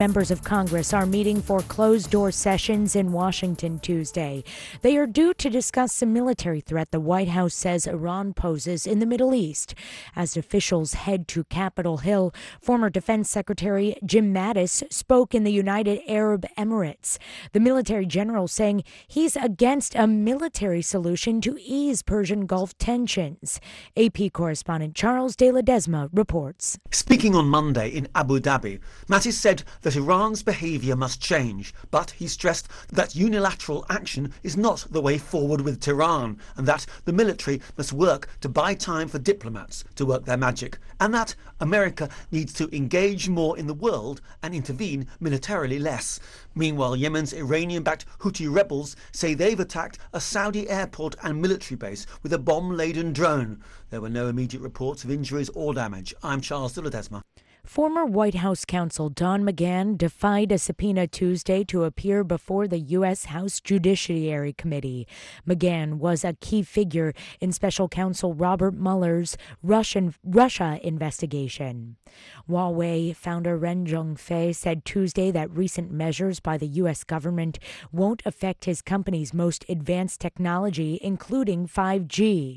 Members of Congress are meeting for closed-door sessions in Washington Tuesday. They are due to discuss the military threat the White House says Iran poses in the Middle East. As officials head to Capitol Hill, former Defense Secretary Jim Mattis spoke in the United Arab Emirates. The military general saying he's against a military solution to ease Persian Gulf tensions. AP correspondent Charles de Ledesma reports. Speaking on Monday in Abu Dhabi, Mattis said that Iran's behaviour must change, but he stressed that unilateral action is not the way forward with Tehran, and that the military must work to buy time for diplomats to work their magic, and that America needs to engage more in the world and intervene militarily less. Meanwhile, Yemen's Iranian-backed Houthi rebels say they've attacked a Saudi airport and military base with a bomb-laden drone. There were no immediate reports of injuries or damage. I'm Charles de Ledesma. Former White House counsel Don McGahn defied a subpoena Tuesday to appear before the U.S. House Judiciary Committee. McGahn was a key figure in Special Counsel Robert Mueller's Russia investigation. Huawei founder Ren Zhengfei said Tuesday that recent measures by the U.S. government won't affect his company's most advanced technology, including 5G.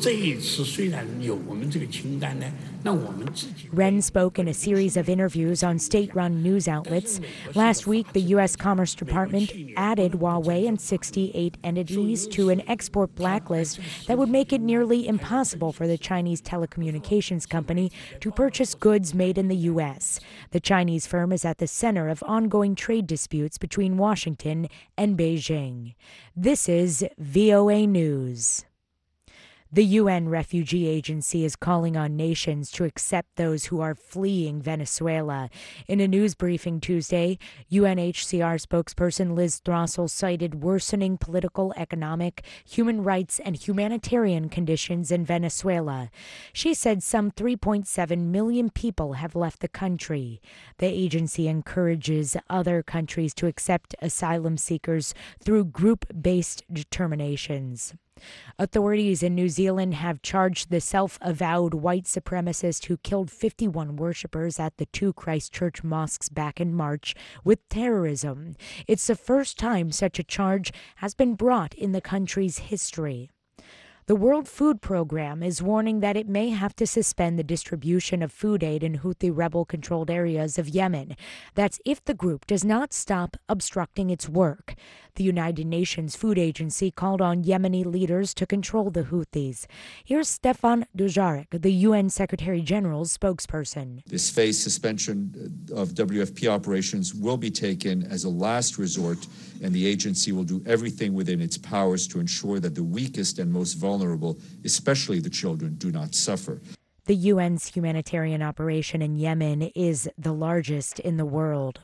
Ren spoke in a series of interviews on state-run news outlets. Last week, the U.S. Commerce Department added Huawei and 68 entities to an export blacklist that would make it nearly impossible for the Chinese telecommunications company to purchase goods made in the U.S. The Chinese firm is at the center of ongoing trade disputes between Washington and Beijing. This is VOA News. The UN Refugee Agency is calling on nations to accept those who are fleeing Venezuela. In a news briefing Tuesday, UNHCR spokesperson Liz Throssell cited worsening political, economic, human rights, and humanitarian conditions in Venezuela. She said some 3.7 million people have left the country. The agency encourages other countries to accept asylum seekers through group-based determinations. Authorities in New Zealand have charged the self-avowed white supremacist who killed 51 worshippers at the two Christchurch mosques back in March with terrorism. It's the first time such a charge has been brought in the country's history. The World Food Program is warning that it may have to suspend the distribution of food aid in Houthi rebel-controlled areas of Yemen. That's if the group does not stop obstructing its work. The United Nations Food Agency called on Yemeni leaders to control the Houthis. Here's Stefan Dujarric, the UN Secretary General's spokesperson. This phased suspension of WFP operations will be taken as a last resort, and the agency will do everything within its powers to ensure that the weakest and most vulnerable, especially the children, do not suffer. The UN's humanitarian operation in Yemen is the largest in the world.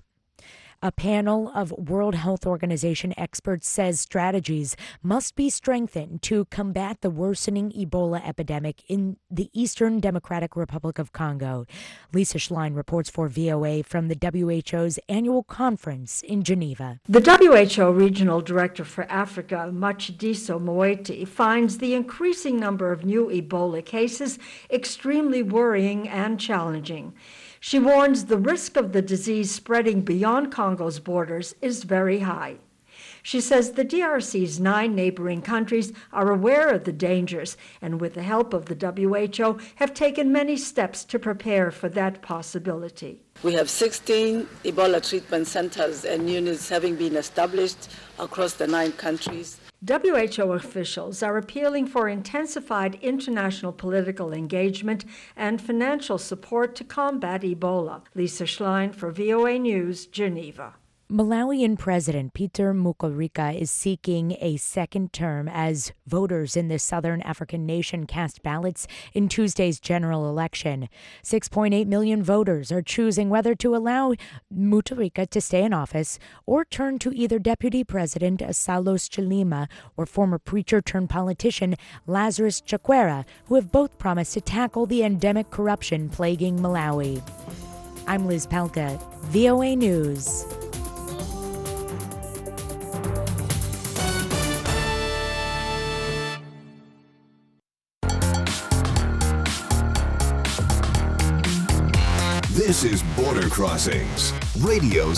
A panel of World Health Organization experts says strategies must be strengthened to combat the worsening Ebola epidemic in the Eastern Democratic Republic of Congo. Lisa Schlein reports for VOA from the WHO's annual conference in Geneva. The WHO Regional Director for Africa, Matshidiso Moeti, finds the increasing number of new Ebola cases extremely worrying and challenging. She warns the risk of the disease spreading beyond Congo's borders is very high. She says the DRC's 9 neighboring countries are aware of the dangers and with the help of the WHO have taken many steps to prepare for that possibility. We have 16 Ebola treatment centers and units having been established across the 9 countries. WHO officials are appealing for intensified international political engagement and financial support to combat Ebola. Lisa Schlein for VOA News, Geneva. Malawian President Peter Mutharika is seeking a second term as voters in the southern African nation cast ballots in Tuesday's general election. 6.8 million voters are choosing whether to allow Mutharika to stay in office or turn to either Deputy President Saulos Chilima or former preacher-turned-politician Lazarus Chakwera, who have both promised to tackle the endemic corruption plaguing Malawi. I'm Liz Palka, VOA News. This is Border Crossings, radio